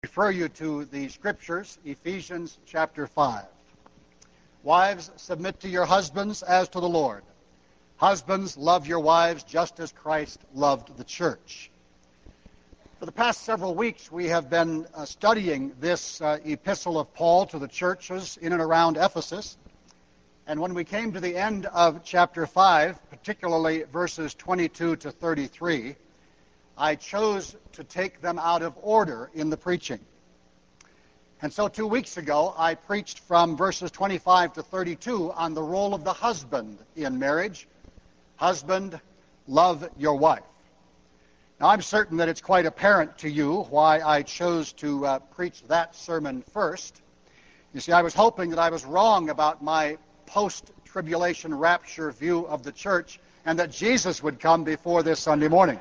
Refer you to the scriptures, Ephesians chapter 5. Wives, submit to your husbands as to the Lord. Husbands, love your wives just as Christ loved the church. For the past several weeks, we have been studying this epistle of Paul to the churches in and around Ephesus. And when we came to the end of chapter 5, particularly verses 22 to 33, I chose to take them out of order in the preaching. And so 2 weeks ago, I preached from verses 25 to 32 on the role of the husband in marriage. Husband, love your wife. Now, I'm certain that it's quite apparent to you why I chose to preach that sermon first. You see, I was hoping that I was wrong about my post-tribulation rapture view of the church and that Jesus would come before this Sunday morning.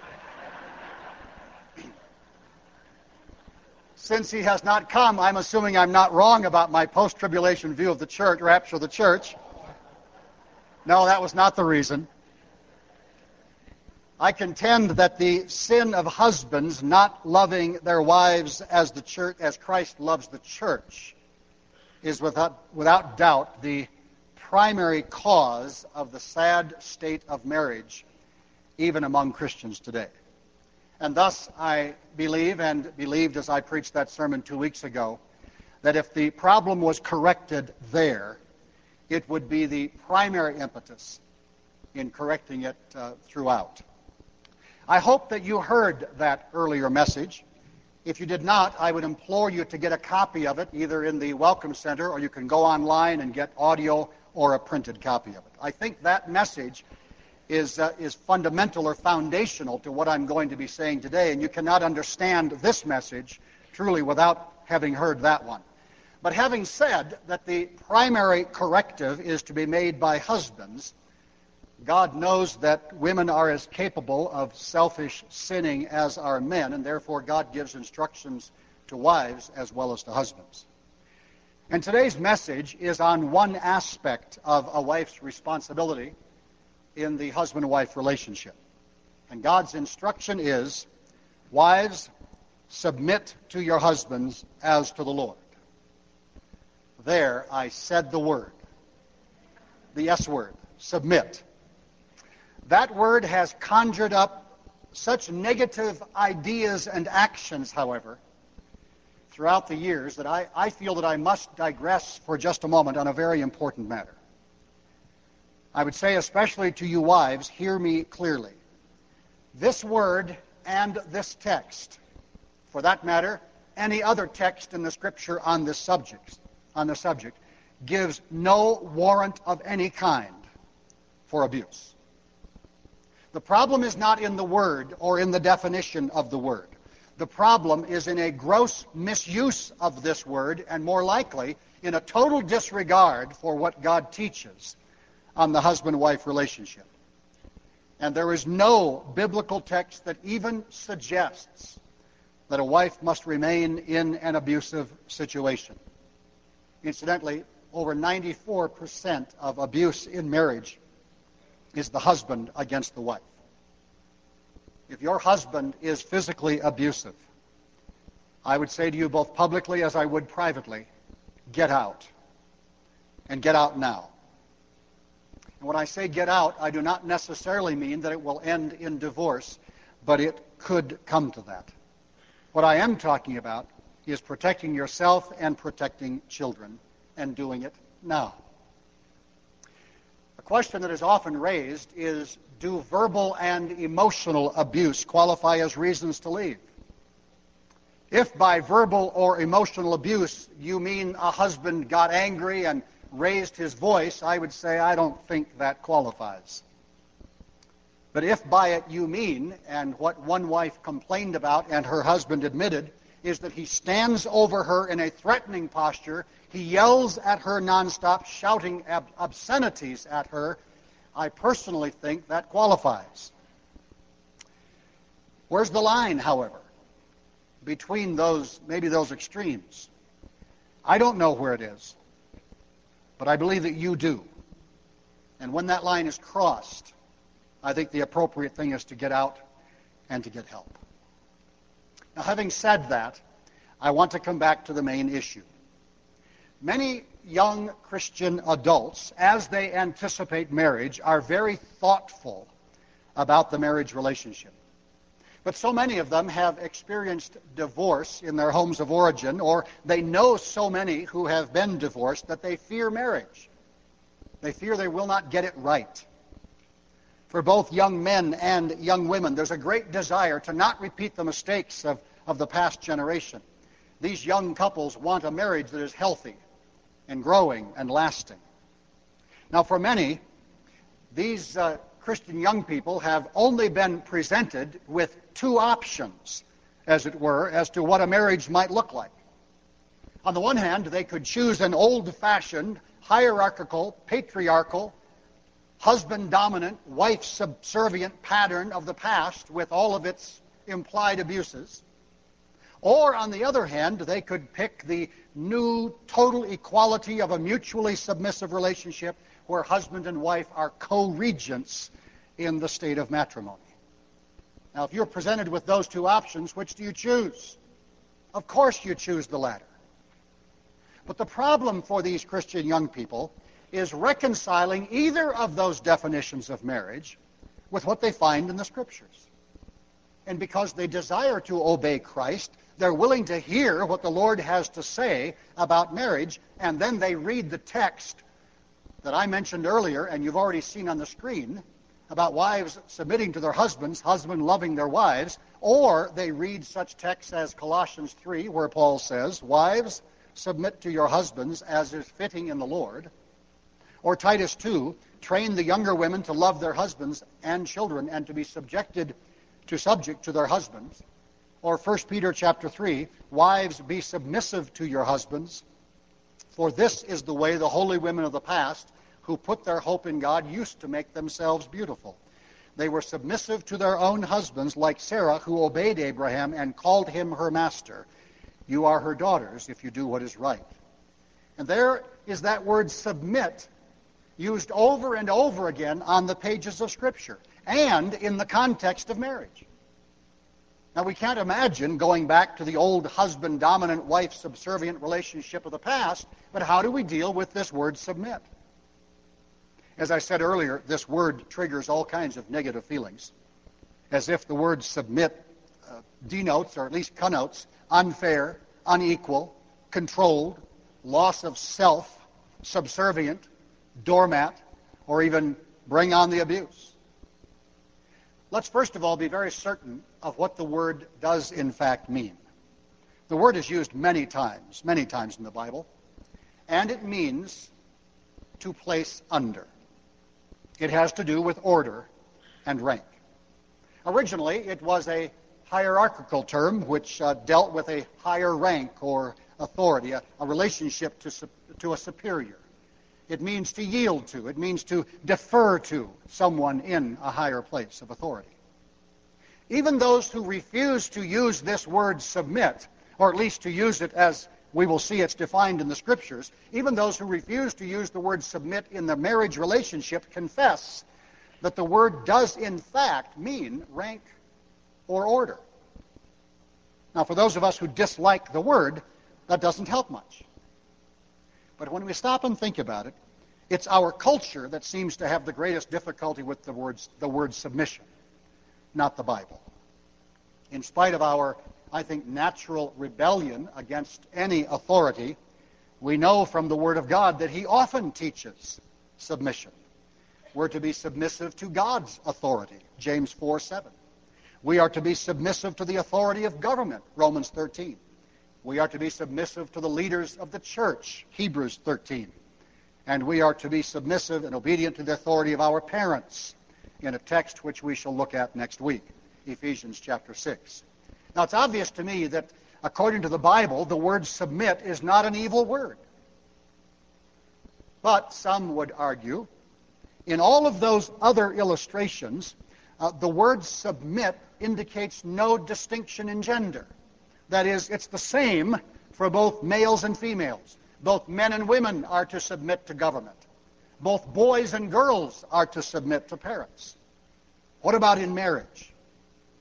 Since he has not come, I'm assuming I'm not wrong about my post-tribulation view of the church, rapture of the church. No, that was not the reason. I contend that the sin of husbands not loving their wives as the church, as Christ loves the church, is without doubt the primary cause of the sad state of marriage, even among Christians today. And thus, I believe, and believed as I preached that sermon 2 weeks ago, that if the problem was corrected there, it would be the primary impetus in correcting it throughout. I hope that you heard that earlier message. If you did not, I would implore you to get a copy of it, either in the Welcome Center, or you can go online and get audio or a printed copy of it. I think that message is fundamental or foundational to what I'm going to be saying today, and you cannot understand this message truly without having heard that one. But having said that the primary corrective is to be made by husbands, God knows that women are as capable of selfish sinning as are men, and therefore God gives instructions to wives as well as to husbands. And today's message is on one aspect of a wife's responsibility in the husband-wife relationship. And God's instruction is, wives, submit to your husbands as to the Lord. There I said the word, the S word, submit. That word has conjured up such negative ideas and actions, however, throughout the years that I feel that I must digress for just a moment on a very important matter. I would say, especially to you wives, hear me clearly. This word and this text, for that matter, any other text in the Scripture on the subject, gives no warrant of any kind for abuse. The problem is not in the word or in the definition of the word. The problem is in a gross misuse of this word, and more likely in a total disregard for what God teaches on the husband-wife relationship. And there is no biblical text that even suggests that a wife must remain in an abusive situation. Incidentally, over 94% of abuse in marriage is the husband against the wife. If your husband is physically abusive, I would say to you both publicly as I would privately, get out. And get out now. And when I say get out, I do not necessarily mean that it will end in divorce, but it could come to that. What I am talking about is protecting yourself and protecting children, and doing it now. A question that is often raised is, do verbal and emotional abuse qualify as reasons to leave? If by verbal or emotional abuse you mean a husband got angry and raised his voice, I would say I don't think that qualifies. But if by it you mean, and what one wife complained about and her husband admitted, is that he stands over her in a threatening posture, he yells at her nonstop, shouting obscenities at her, I personally think that qualifies. Where's the line, however, between maybe those extremes? I don't know where it is. But I believe that you do. And when that line is crossed, I think the appropriate thing is to get out and to get help. Now, having said that, I want to come back to the main issue. Many young Christian adults, as they anticipate marriage, are very thoughtful about the marriage relationship. But so many of them have experienced divorce in their homes of origin, or they know so many who have been divorced that they fear marriage. They fear they will not get it right. For both young men and young women, there's a great desire to not repeat the mistakes of the past generation. These young couples want a marriage that is healthy and growing and lasting. Now, for many, these Christian young people have only been presented with two options, as it were, as to what a marriage might look like. On the one hand, they could choose an old-fashioned, hierarchical, patriarchal, husband-dominant, wife-subservient pattern of the past with all of its implied abuses. Or, on the other hand, they could pick the new total equality of a mutually submissive relationship where husband and wife are co-regents in the state of matrimony. Now, if you're presented with those two options, which do you choose? Of course you choose the latter. But the problem for these Christian young people is reconciling either of those definitions of marriage with what they find in the Scriptures. And because they desire to obey Christ, they're willing to hear what the Lord has to say about marriage, and then they read the text that I mentioned earlier, and you've already seen on the screen, about wives submitting to their husbands, husbands loving their wives, or they read such texts as Colossians 3, where Paul says, "Wives, submit to your husbands as is fitting in the Lord," or Titus 2, "Train the younger women to love their husbands and children and to be subject to their husbands," or 1 Peter chapter 3, "Wives, be submissive to your husbands, for this is the way the holy women of the past who put their hope in God used to make themselves beautiful. They were submissive to their own husbands, like Sarah, who obeyed Abraham and called him her master. You are her daughters if you do what is right." And there is that word submit used over and over again on the pages of Scripture and in the context of marriage. Now, we can't imagine going back to the old husband-dominant, wife-subservient relationship of the past, but how do we deal with this word submit? As I said earlier, this word triggers all kinds of negative feelings, as if the word submit denotes, or at least connotes, unfair, unequal, controlled, loss of self, subservient, doormat, or even bring on the abuse. Let's first of all be very certain of what the word does in fact mean. The word is used many times in the Bible, and it means to place under. It has to do with order and rank. Originally, it was a hierarchical term which dealt with a higher rank or authority, a relationship to a superior. It means to yield to. It means to defer to someone in a higher place of authority. Even those who refuse to use this word submit, or at least to use it as we will see it's defined in the Scriptures, even those who refuse to use the word submit in the marriage relationship confess that the word does in fact mean rank or order. Now, for those of us who dislike the word, that doesn't help much. But when we stop and think about it, it's our culture that seems to have the greatest difficulty with the word submission, not the Bible. In spite of our, I think, natural rebellion against any authority, we know from the Word of God that He often teaches submission. We're to be submissive to God's authority, James 4:7. We are to be submissive to the authority of government, Romans 13. We are to be submissive to the leaders of the church, Hebrews 13. And we are to be submissive and obedient to the authority of our parents, in a text which we shall look at next week, Ephesians chapter 6. Now, it's obvious to me that, according to the Bible, the word submit is not an evil word. But some would argue, in all of those other illustrations, the word submit indicates no distinction in gender. That is, it's the same for both males and females. Both men and women are to submit to government. Both boys and girls are to submit to parents. What about in marriage?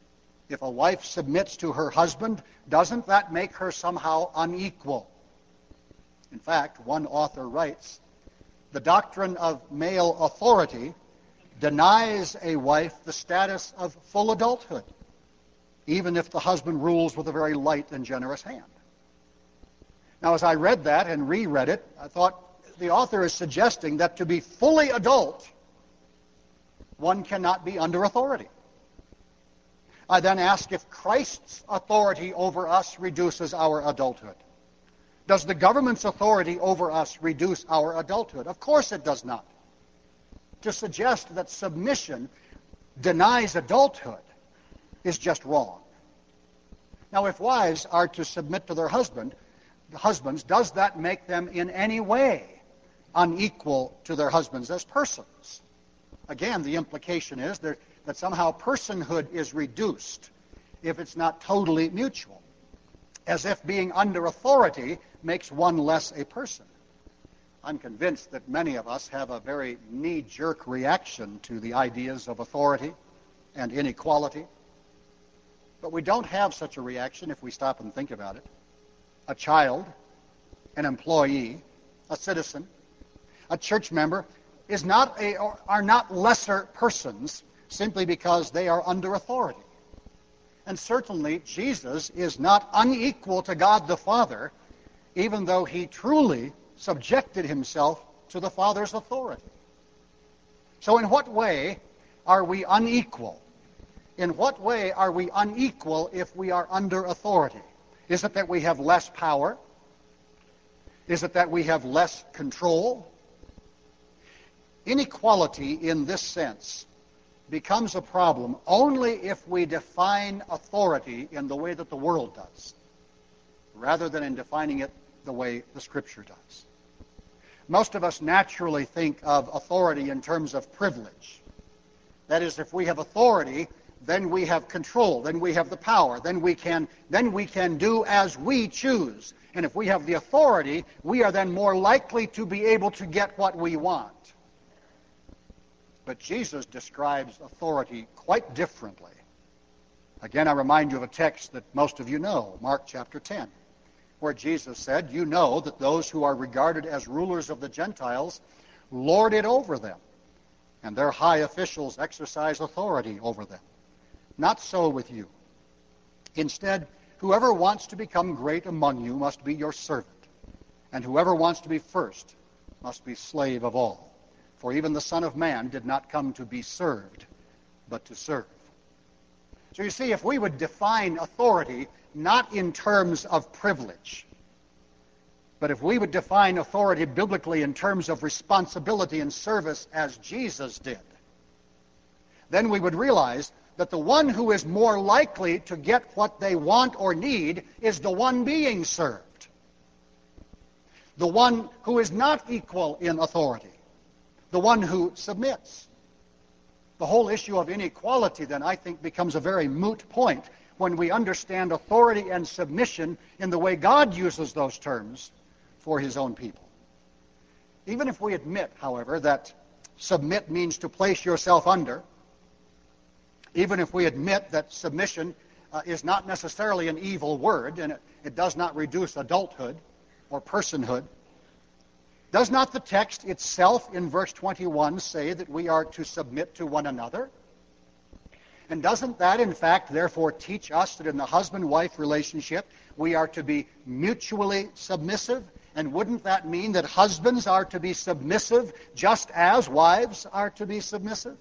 If a wife submits to her husband, doesn't that make her somehow unequal? In fact, one author writes, the doctrine of male authority denies a wife the status of full adulthood, even if the husband rules with a very light and generous hand. Now, as I read that and reread it, I thought the author is suggesting that to be fully adult, one cannot be under authority. I then ask if Christ's authority over us reduces our adulthood. Does the government's authority over us reduce our adulthood? Of course it does not. To suggest that submission denies adulthood is just wrong. Now, if wives are to submit to their husbands, does that make them in any way unequal to their husbands as persons? Again, the implication is that somehow personhood is reduced if it's not totally mutual, as if being under authority makes one less a person. I'm convinced that many of us have a very knee-jerk reaction to the ideas of authority and inequality, but we don't have such a reaction if we stop and think about it. A child, an employee, a citizen, a church member are not lesser persons simply because they are under authority. And certainly Jesus is not unequal to God the Father, even though he truly subjected himself to the Father's authority. So in what way are we unequal? In what way are we unequal if we are under authority? Is it that we have less power? Is it that we have less control? Inequality in this sense becomes a problem only if we define authority in the way that the world does, rather than in defining it the way the Scripture does. Most of us naturally think of authority in terms of privilege. That is, if we have authority, then we have control, then we have the power, then we can do as we choose. And if we have the authority, we are then more likely to be able to get what we want. But Jesus describes authority quite differently. Again, I remind you of a text that most of you know, Mark chapter 10, where Jesus said, "You know that those who are regarded as rulers of the Gentiles lord it over them, and their high officials exercise authority over them. Not so with you. Instead, whoever wants to become great among you must be your servant, and whoever wants to be first must be slave of all. For even the Son of Man did not come to be served, but to serve." So you see, if we would define authority not in terms of privilege, but if we would define authority biblically in terms of responsibility and service as Jesus did, then we would realize that the one who is more likely to get what they want or need is the one being served, the one who is not equal in authority, the one who submits. The whole issue of inequality, then, I think, becomes a very moot point when we understand authority and submission in the way God uses those terms for his own people. Even if we admit, however, that submit means to place yourself under, even if we admit that submission is not necessarily an evil word and it does not reduce adulthood or personhood, does not the text itself in verse 21 say that we are to submit to one another? And doesn't that, in fact, therefore teach us that in the husband-wife relationship we are to be mutually submissive? And wouldn't that mean that husbands are to be submissive just as wives are to be submissive?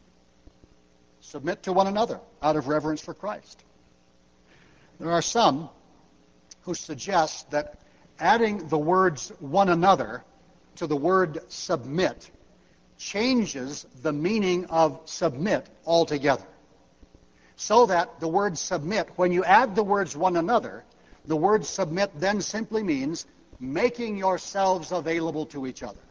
Submit to one another out of reverence for Christ. There are some who suggest that adding the words one another to the word submit changes the meaning of submit altogether. So that the word submit, when you add the words one another, the word submit then simply means making yourselves available to each other.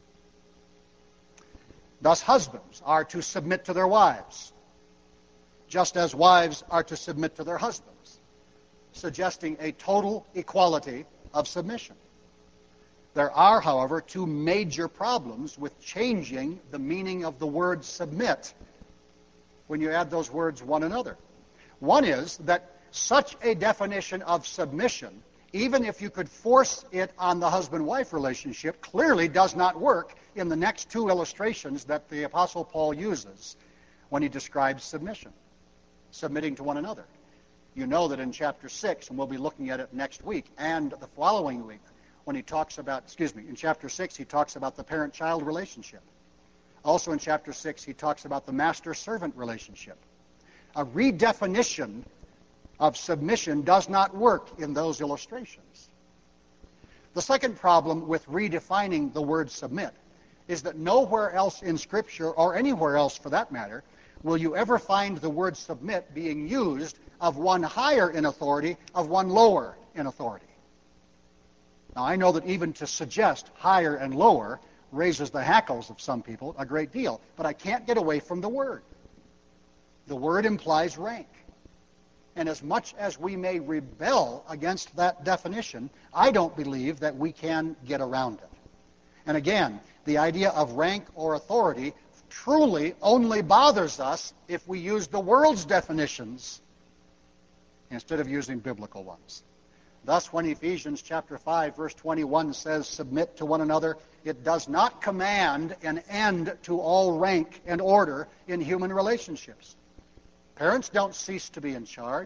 Thus, husbands are to submit to their wives, just as wives are to submit to their husbands, suggesting a total equality of submission. There are, however, two major problems with changing the meaning of the word submit when you add those words one another. One is that such a definition of submission, even if you could force it on the husband-wife relationship, clearly does not work in the next two illustrations that the Apostle Paul uses when he describes submission, submitting to one another. You know that in chapter 6, and we'll be looking at it next week and the following week, when he talks about, in chapter 6, he talks about the parent-child relationship. Also in chapter 6, he talks about the master-servant relationship. A redefinition of submission does not work in those illustrations. The second problem with redefining the word submit is that nowhere else in Scripture, or anywhere else for that matter, will you ever find the word submit being used of one higher in authority, of one lower in authority. Now, I know that even to suggest higher and lower raises the hackles of some people a great deal, but I can't get away from the word. The word implies rank. And as much as we may rebel against that definition, I don't believe that we can get around it. And again, the idea of rank or authority truly only bothers us if we use the world's definitions instead of using biblical ones. Thus, when Ephesians chapter 5, verse 21 says, submit to one another, it does not command an end to all rank and order in human relationships. Parents don't cease to be in charge.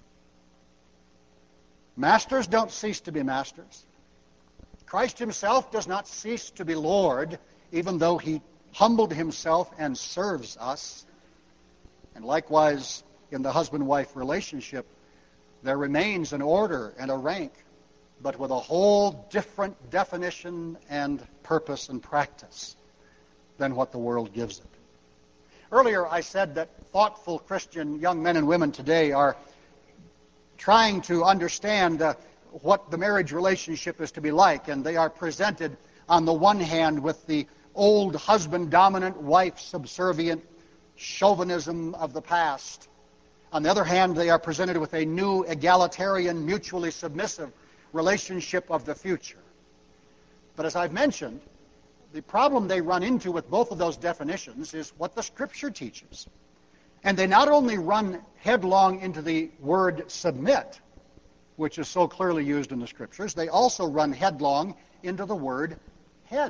Masters don't cease to be masters. Christ himself does not cease to be Lord, even though he humbled himself and serves us. And likewise, in the husband-wife relationship, there remains an order and a rank, but with a whole different definition and purpose and practice than what the world gives it. Earlier, I said that thoughtful Christian young men and women today are trying to understand what the marriage relationship is to be like, and they are presented on the one hand with the old husband-dominant, wife-subservient chauvinism of the past. On the other hand, they are presented with a new egalitarian, mutually submissive relationship of the future. But as I've mentioned, the problem they run into with both of those definitions is what the Scripture teaches. And they not only run headlong into the word submit, which is so clearly used in the Scriptures, they also run headlong into the word head.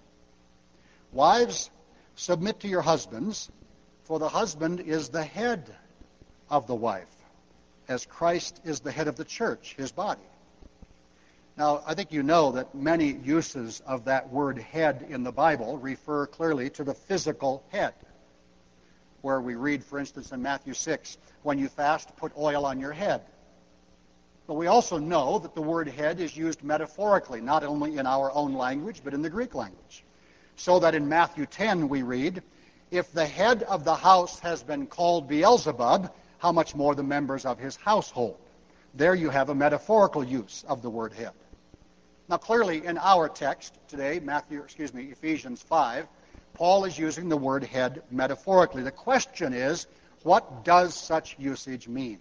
Wives, submit to your husbands, for the husband is the head of the wife, as Christ is the head of the church, his body. Now, I think you know that many uses of that word head in the Bible refer clearly to the physical head, where we read, for instance, in Matthew 6, when you fast, put oil on your head. But we also know that the word head is used metaphorically, not only in our own language, but in the Greek language. So that in Matthew 10 we read, if the head of the house has been called Beelzebub, how much more the members of his household? There you have a metaphorical use of the word head. Now clearly in our text today, Ephesians 5, Paul is using the word head metaphorically. The question is, what does such usage mean?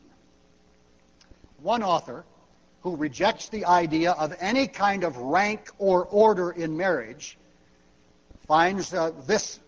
One author who rejects the idea of any kind of rank or order in marriage finds this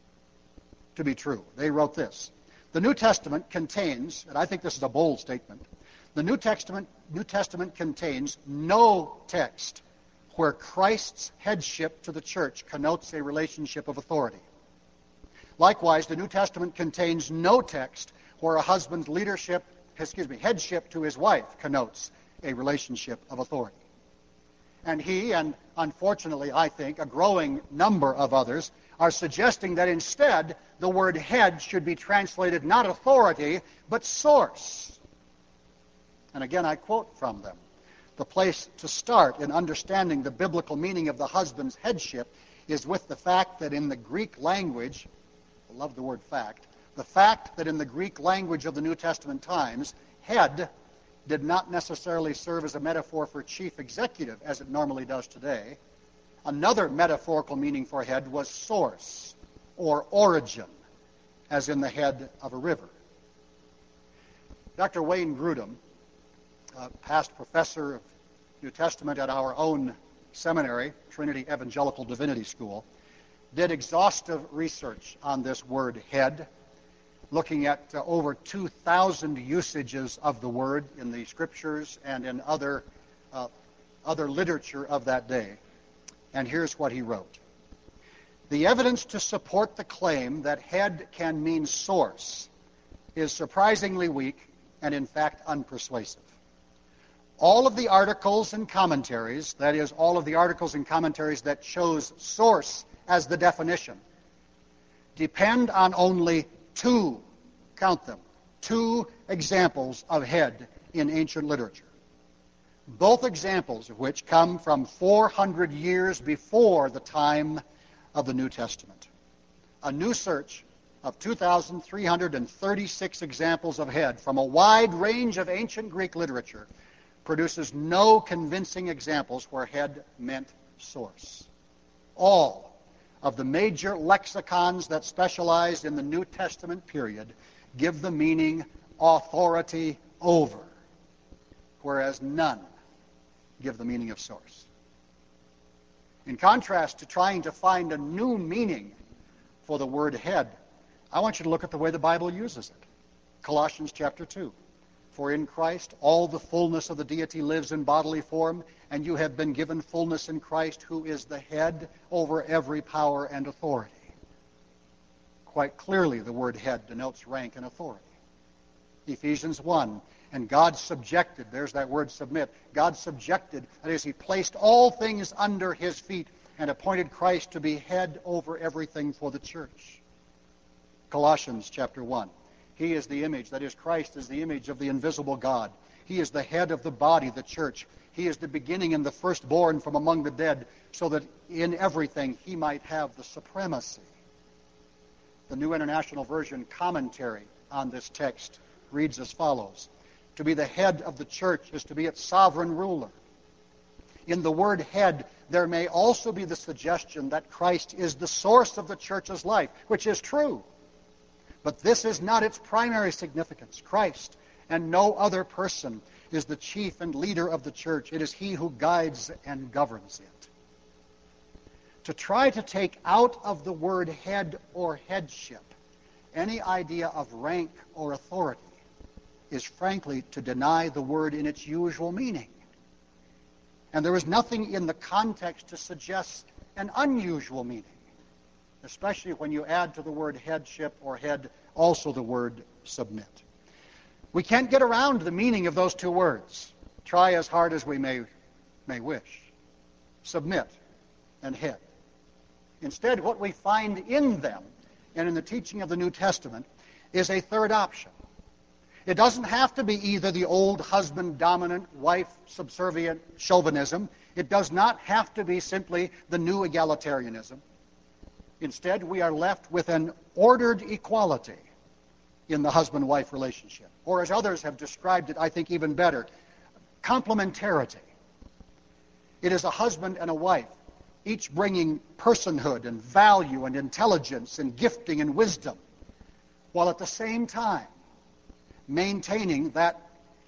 to be true. They wrote this. The New Testament contains, and I think this is a bold statement, the New Testament contains no text where Christ's headship to the church connotes a relationship of authority. Likewise, the New Testament contains no text where a husband's headship to his wife connotes a relationship of authority. And he, and unfortunately I think a growing number of others, are suggesting that instead the word head should be translated not authority, but source. And again, I quote from them. The place to start in understanding the biblical meaning of the husband's headship is with the fact that in the Greek language, I love the word fact, the fact that in the Greek language of the New Testament times, head did not necessarily serve as a metaphor for chief executive, as it normally does today. Another metaphorical meaning for head was source or origin, as in the head of a river. Dr. Wayne Grudem, a past professor of New Testament at our own seminary, Trinity Evangelical Divinity School, did exhaustive research on this word head looking at over 2,000 usages of the word in the scriptures and in other literature of that day. And here's what he wrote. The evidence to support the claim that head can mean source is surprisingly weak and in fact unpersuasive. All of the articles and commentaries, that is, all of the articles and commentaries that chose source as the definition, depend on only two, count them, two examples of head in ancient literature. Both examples of which come from 400 years before the time of the New Testament. A new search of 2,336 examples of head from a wide range of ancient Greek literature produces no convincing examples where head meant source. All of the major lexicons that specialized in the New Testament period give the meaning authority over, whereas none give the meaning of source. In contrast to trying to find a new meaning for the word head, I want you to look at the way the Bible uses it. Colossians chapter 2. For in Christ all the fullness of the deity lives in bodily form, and you have been given fullness in Christ, who is the head over every power and authority. Quite clearly, the word head denotes rank and authority. Ephesians 1, and God subjected, there's that word submit, God subjected, that is, he placed all things under his feet and appointed Christ to be head over everything for the church. Colossians chapter 1. He is the image, that is, Christ is the image of the invisible God. He is the head of the body, the church. He is the beginning and the firstborn from among the dead, so that in everything he might have the supremacy. The New International Version commentary on this text reads as follows. To be the head of the church is to be its sovereign ruler. In the word head, there may also be the suggestion that Christ is the source of the church's life, which is true. But this is not its primary significance. Christ and no other person is the chief and leader of the church. It is he who guides and governs it. To try to take out of the word head or headship any idea of rank or authority is frankly to deny the word in its usual meaning. And there is nothing in the context to suggest an unusual meaning, especially when you add to the word headship or head also the word submit. We can't get around the meaning of those two words, try as hard as we may wish. Submit and head. Instead, what we find in them and in the teaching of the New Testament is a third option. It doesn't have to be either the old husband-dominant, wife-subservient chauvinism. It does not have to be simply the new egalitarianism. Instead, we are left with an ordered equality in the husband-wife relationship. Or as others have described it, I think even better, complementarity. It is a husband and a wife, each bringing personhood and value and intelligence and gifting and wisdom, while at the same time maintaining that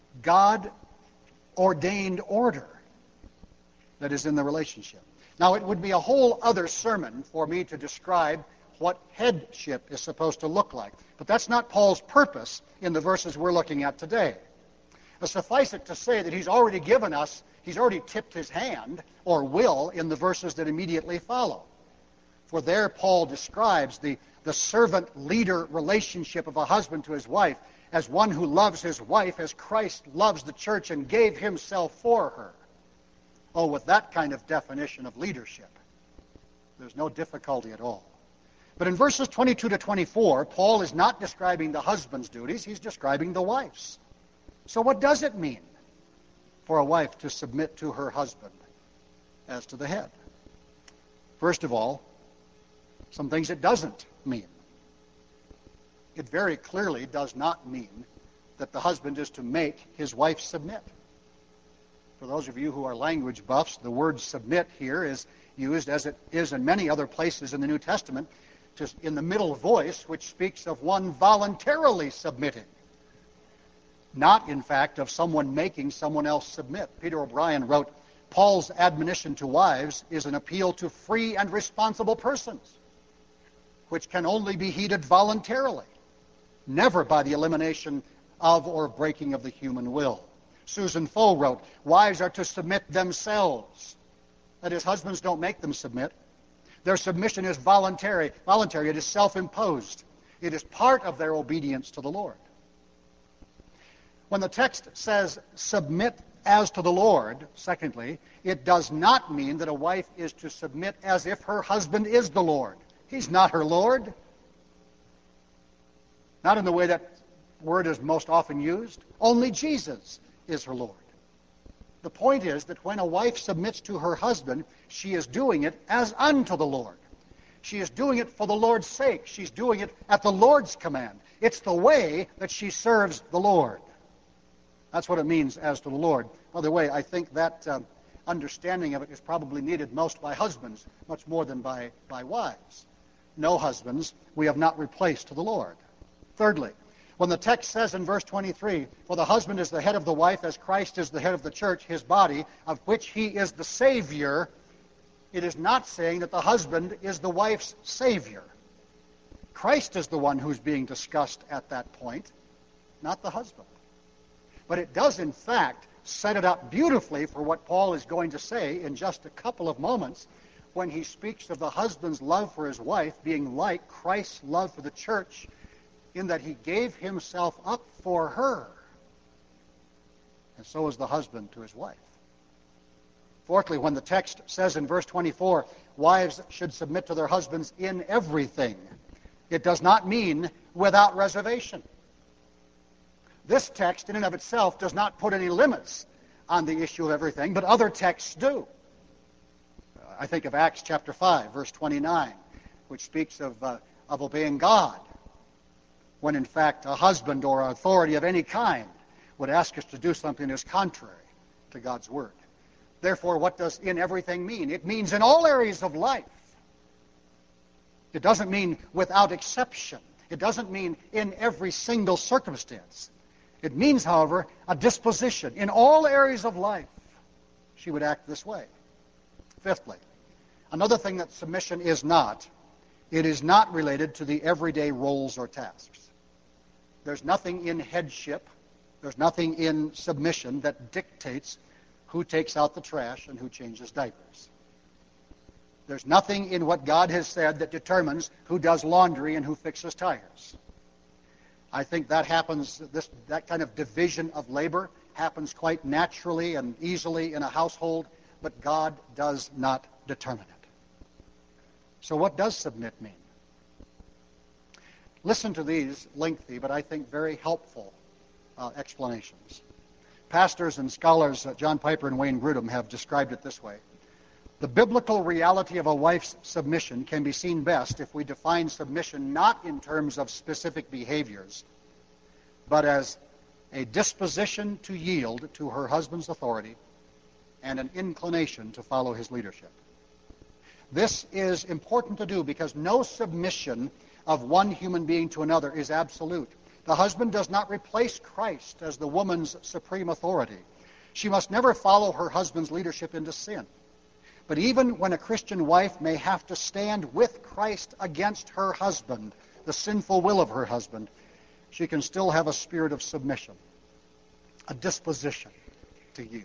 God-ordained order that is in the relationship. Now, it would be a whole other sermon for me to describe what headship is supposed to look like. But that's not Paul's purpose in the verses we're looking at today. Suffice it to say that he's already tipped his hand, or will, in the verses that immediately follow. For there Paul describes the servant-leader relationship of a husband to his wife as one who loves his wife as Christ loves the church and gave himself for her. Oh, with that kind of definition of leadership, there's no difficulty at all. But in verses 22 to 24, Paul is not describing the husband's duties, he's describing the wife's. So what does it mean for a wife to submit to her husband as to the head? First of all, some things it doesn't mean. It very clearly does not mean that the husband is to make his wife submit. For those of you who are language buffs, the word submit here is used, as it is in many other places in the New Testament, in the middle voice, which speaks of one voluntarily submitting. Not, in fact, of someone making someone else submit. Peter O'Brien wrote, Paul's admonition to wives is an appeal to free and responsible persons, which can only be heeded voluntarily, never by the elimination of or breaking of the human will. Susan Foe wrote, wives are to submit themselves. That is, husbands don't make them submit. Their submission is voluntary. It is self-imposed. It is part of their obedience to the Lord. When the text says, submit as to the Lord, secondly, it does not mean that a wife is to submit as if her husband is the Lord. He's not her Lord. Not in the way that word is most often used. Only Jesus is her Lord. The point is that when a wife submits to her husband, she is doing it as unto the Lord. She is doing it for the Lord's sake. She's doing it at the Lord's command. It's the way that she serves the Lord. That's what it means as to the Lord. By the way, I think that understanding of it is probably needed most by husbands, much more than by wives. No husbands we have not replaced to the Lord. Thirdly, when the text says in verse 23, for the husband is the head of the wife as Christ is the head of the church, his body, of which he is the Savior, it is not saying that the husband is the wife's Savior. Christ is the one who's being discussed at that point, not the husband. But it does, in fact, set it up beautifully for what Paul is going to say in just a couple of moments when he speaks of the husband's love for his wife being like Christ's love for the church, in that he gave himself up for her. And so is the husband to his wife. Fourthly, when the text says in verse 24, wives should submit to their husbands in everything, it does not mean without reservation. This text in and of itself does not put any limits on the issue of everything, but other texts do. I think of Acts chapter 5, verse 29, which speaks of obeying God, when in fact a husband or authority of any kind would ask us to do something that is contrary to God's word. Therefore, what does in everything mean? It means in all areas of life. It doesn't mean without exception. It doesn't mean in every single circumstance. It means, however, a disposition. In all areas of life, she would act this way. Fifthly, another thing that submission is not, it is not related to the everyday roles or tasks. There's nothing in headship, there's nothing in submission that dictates who takes out the trash and who changes diapers. There's nothing in what God has said that determines who does laundry and who fixes tires. I think that happens, that kind of division of labor happens quite naturally and easily in a household, but God does not determine it. So what does submit mean? Listen to these lengthy, but I think very helpful explanations. Pastors and scholars, John Piper and Wayne Grudem, have described it this way. The biblical reality of a wife's submission can be seen best if we define submission not in terms of specific behaviors, but as a disposition to yield to her husband's authority and an inclination to follow his leadership. This is important to do because no submission of one human being to another is absolute. The husband does not replace Christ as the woman's supreme authority. She must never follow her husband's leadership into sin. But even when a Christian wife may have to stand with Christ against her husband, the sinful will of her husband, she can still have a spirit of submission, a disposition to yield.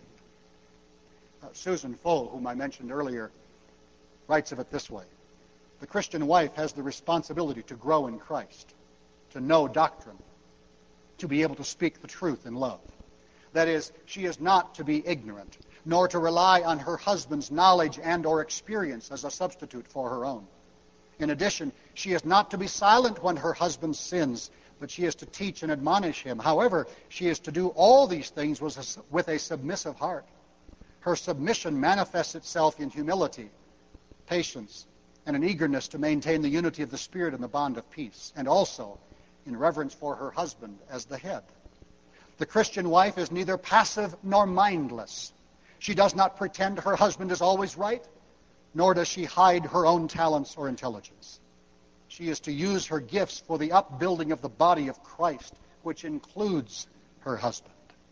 Susan Foe, whom I mentioned earlier, writes of it this way. The Christian wife has the responsibility to grow in Christ, to know doctrine, to be able to speak the truth in love. That is, she is not to be ignorant, nor to rely on her husband's knowledge and or experience as a substitute for her own. In addition, she is not to be silent when her husband sins, but she is to teach and admonish him. However, she is to do all these things with a submissive heart. Her submission manifests itself in humility, patience, and an eagerness to maintain the unity of the Spirit and the bond of peace, and also in reverence for her husband as the head. The Christian wife is neither passive nor mindless. She does not pretend her husband is always right, nor does she hide her own talents or intelligence. She is to use her gifts for the upbuilding of the body of Christ, which includes her husband.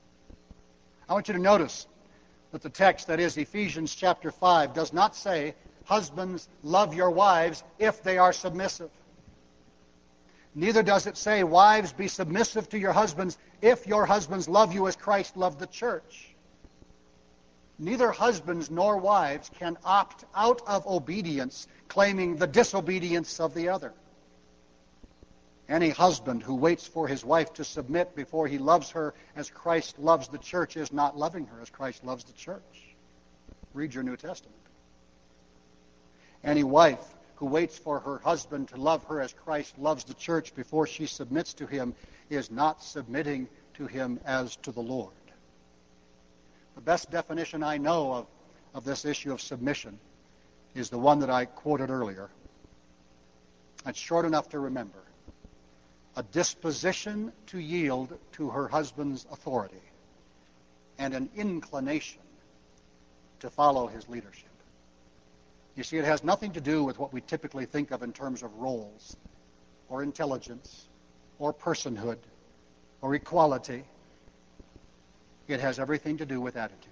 I want you to notice that the text, that is Ephesians chapter 5, does not say, husbands, love your wives if they are submissive. Neither does it say, wives, be submissive to your husbands if your husbands love you as Christ loved the church. Neither husbands nor wives can opt out of obedience, claiming the disobedience of the other. Any husband who waits for his wife to submit before he loves her as Christ loves the church is not loving her as Christ loves the church. Read your New Testament. Any wife who waits for her husband to love her as Christ loves the church before she submits to him is not submitting to him as to the Lord. The best definition I know of this issue of submission is the one that I quoted earlier. It's short enough to remember. A disposition to yield to her husband's authority and an inclination to follow his leadership. You see, it has nothing to do with what we typically think of in terms of roles or intelligence or personhood or equality. It has everything to do with attitude.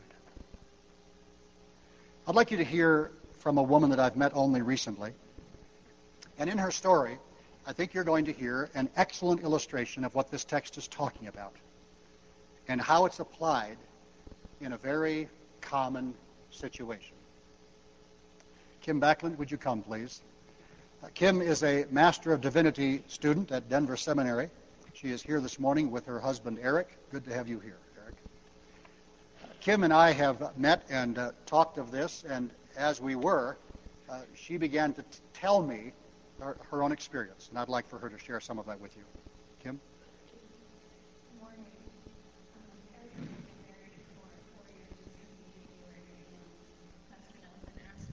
I'd like you to hear from a woman that I've met only recently. And in her story, I think you're going to hear an excellent illustration of what this text is talking about and how it's applied in a very common situation. Kim Backlund, would you come, please? Kim is a Master of Divinity student at Denver Seminary. She is here this morning with her husband, Eric. Good to have you here, Eric. Kim and I have met and talked of this, and as we were, she began to tell me her own experience, and I'd like for her to share some of that with you. Kim? Good morning. Eric and I have been married for 4 years in January, and Pastor Jonathan asked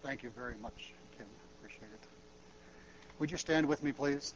Thank you very much, Kim. Appreciate it. Would you stand with me, please?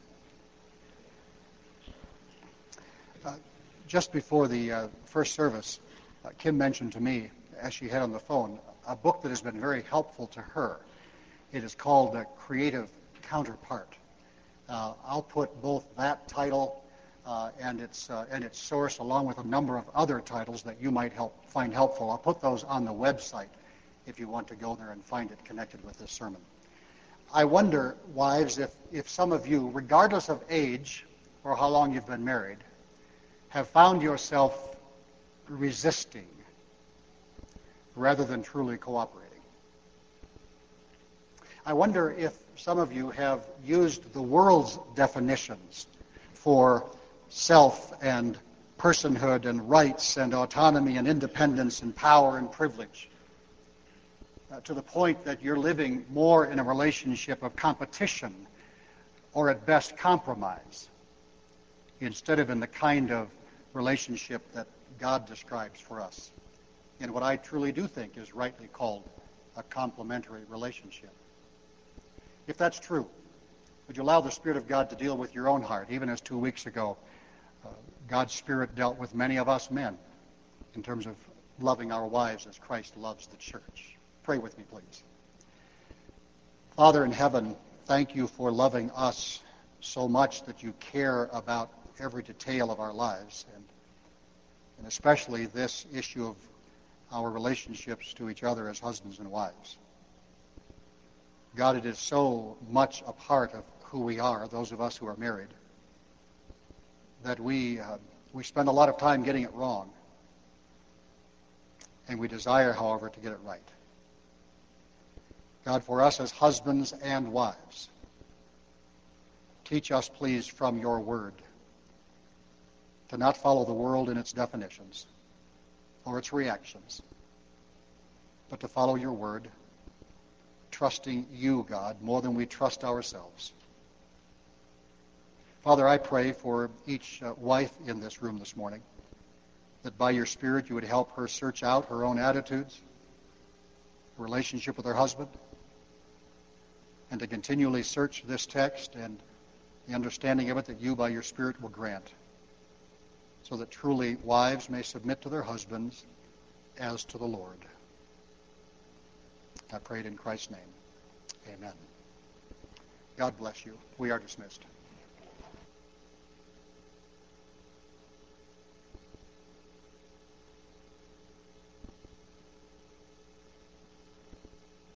Just before the first service, Kim mentioned to me, as she had on the phone, a book that has been very helpful to her. It is called Creative Counterpart. I'll put both that title and its source, along with a number of other titles that you might find helpful. I'll put those on the website if you want to go there and find it connected with this sermon. I wonder, wives, if some of you, regardless of age or how long you've been married, have found yourself resisting rather than truly cooperating. I wonder if some of you have used the world's definitions for self and personhood and rights and autonomy and independence and power and privilege to the point that you're living more in a relationship of competition or at best compromise instead of in the kind of relationship that God describes for us in what I truly do think is rightly called a complementary relationship. If that's true, would you allow the Spirit of God to deal with your own heart, even as 2 weeks ago God's Spirit dealt with many of us men in terms of loving our wives as Christ loves the church. Pray with me, please. Father in heaven, thank you for loving us so much that you care about every detail of our lives, and especially this issue of our relationships to each other as husbands and wives. God, it is so much a part of who we are, those of us who are married, that we spend a lot of time getting it wrong, and we desire, however, to get it right. God, for us as husbands and wives, teach us, please, from your word to not follow the world in its definitions or its reactions, but to follow your word, trusting you, God, more than we trust ourselves. Father, I pray for each wife in this room this morning, that by your Spirit you would help her search out her own attitudes, her relationship with her husband, and to continually search this text and the understanding of it that you by your Spirit will grant, so that truly wives may submit to their husbands as to the Lord. I pray it in Christ's name. Amen. God bless you. We are dismissed.